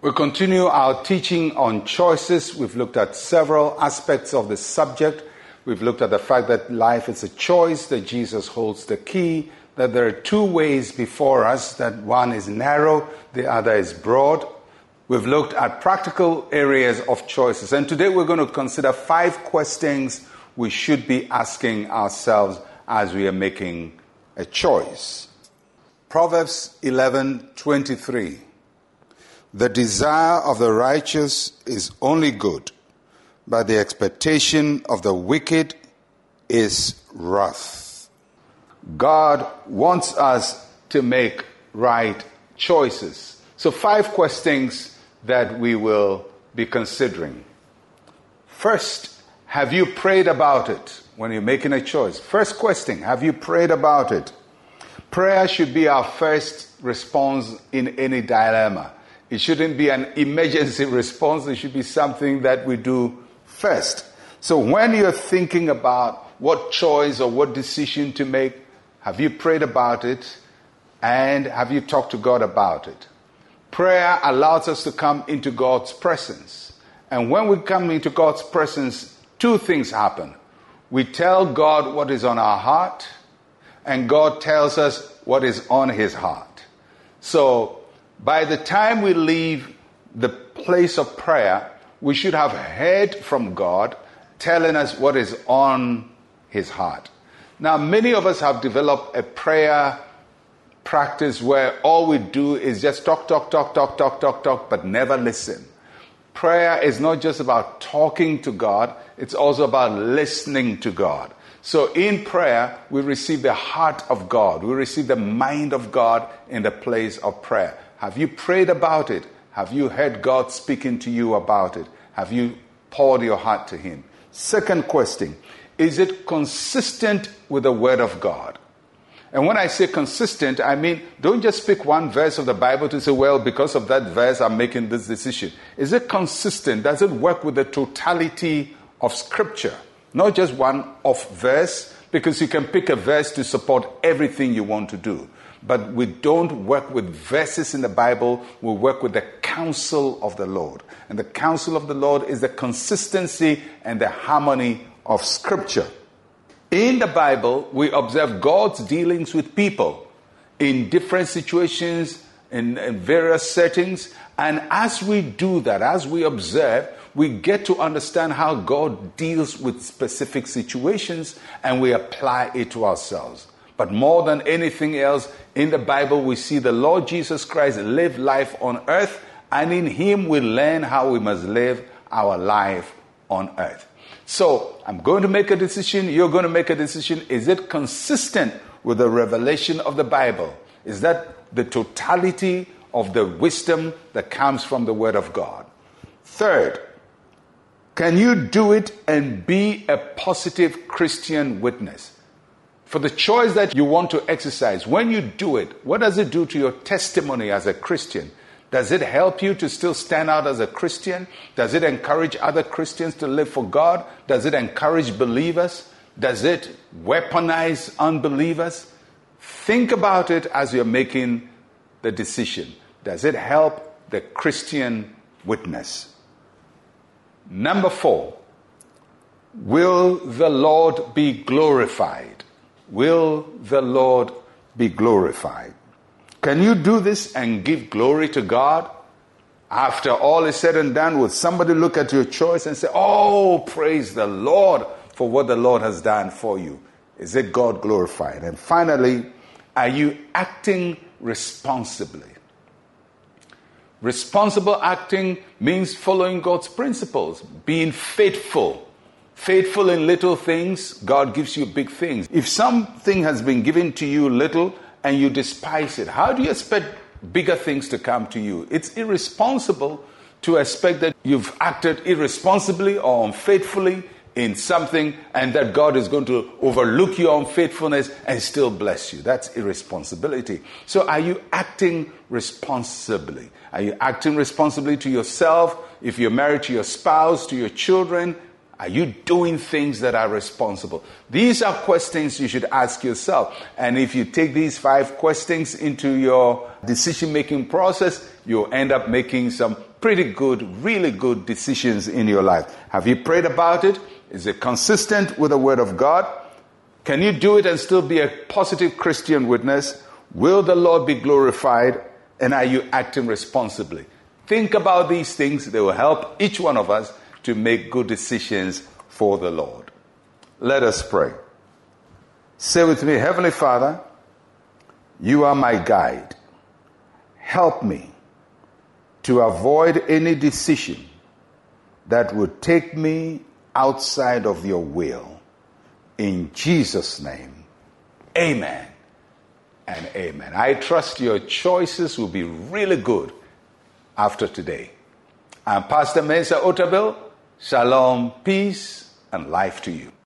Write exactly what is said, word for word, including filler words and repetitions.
We continue our teaching on choices. We've looked at several aspects of the subject. We've looked at the fact that life is a choice, that Jesus holds the key, that there are two ways before us, that one is narrow, the other is broad. We've looked at practical areas of choices. And today we're going to consider five questions we should be asking ourselves as we are making a choice. Proverbs eleven twenty-three. The desire of the righteous is only good, but the expectation of the wicked is wrath. God wants us to make right choices. So five questions that we will be considering. First, have you prayed about it when you're making a choice? First question, have you prayed about it? Prayer should be our first response in any dilemma. It shouldn't be an emergency response. It should be something that we do first. So when you're thinking about what choice or what decision to make, have you prayed about it? And have you talked to God about it? Prayer allows us to come into God's presence. And when we come into God's presence, two things happen. We tell God what is on our heart, and God tells us what is on his heart. So by the time we leave the place of prayer, we should have heard from God telling us what is on his heart. Now, many of us have developed a prayer practice where all we do is just talk, talk, talk, talk, talk, talk, talk, but never listen. Prayer is not just about talking to God, it's also about listening to God. So in prayer, we receive the heart of God. We receive the mind of God in the place of prayer. Have you prayed about it? Have you heard God speaking to you about it? Have you poured your heart to him? Second question, is it consistent with the word of God? And when I say consistent, I mean, don't just pick one verse of the Bible to say, well, because of that verse, I'm making this decision. Is it consistent? Does it work with the totality of Scripture? Not just one off verse, because you can pick a verse to support everything you want to do. But we don't work with verses in the Bible, we work with the counsel of the Lord. And the counsel of the Lord is the consistency and the harmony of Scripture. In the Bible, we observe God's dealings with people in different situations, in, in various settings. And as we do that, as we observe, we get to understand how God deals with specific situations and we apply it to ourselves. But more than anything else, in the Bible, we see the Lord Jesus Christ live life on earth, and in him we learn how we must live our life on earth. So, I'm going to make a decision, you're going to make a decision. Is it consistent with the revelation of the Bible? Is that the totality of the wisdom that comes from the Word of God? Third, can you do it and be a positive Christian witness? For the choice that you want to exercise, when you do it, what does it do to your testimony as a Christian? Does it help you to still stand out as a Christian? Does it encourage other Christians to live for God? Does it encourage believers? Does it weaponize unbelievers? Think about it as you're making the decision. Does it help the Christian witness? Number four, will the Lord be glorified? Will the Lord be glorified? Can you do this and give glory to God? After all is said and done, will somebody look at your choice and say, oh, praise the Lord for what the Lord has done for you? Is it God glorified? And finally, are you acting responsibly? Responsible acting means following God's principles, being faithful. Faithful in little things, God gives you big things. If something has been given to you little and you despise it, how do you expect bigger things to come to you? It's irresponsible to expect that you've acted irresponsibly or unfaithfully in something and that God is going to overlook your unfaithfulness and still bless you. That's irresponsibility. So are you acting responsibly? Are you acting responsibly to yourself? If you're married, to your spouse, to your children? Are you doing things that are responsible? These are questions you should ask yourself. And if you take these five questions into your decision-making process, you'll end up making some pretty good, really good decisions in your life. Have you prayed about it? Is it consistent with the Word of God? Can you do it and still be a positive Christian witness? Will the Lord be glorified? And are you acting responsibly? Think about these things. They will help each one of us to make good decisions for the Lord. Let us pray. Say with me, Heavenly Father, you are my guide. Help me to avoid any decision that would take me outside of your will. In Jesus' name, amen and amen. I trust your choices will be really good after today. I'm Pastor Mensa Otabil. Shalom, peace, and life to you.